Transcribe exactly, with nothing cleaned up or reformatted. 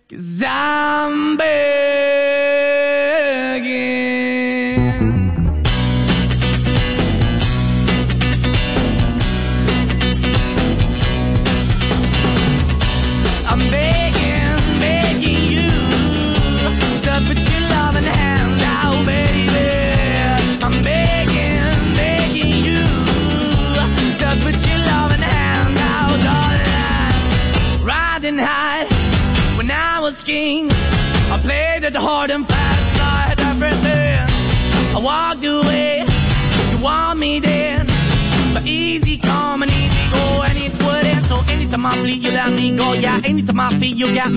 'Cause I'm begging. I'm begging, begging you to put your loving hand out, baby. I'm begging, begging you to put your loving hand out, darling. Riding high when I was king, I played it hard and fast, I had everything. I walked away, you want me then, but easy come and easy go, and it wouldn't. So anytime I flee, you let me go. Yeah, anytime I feel, you got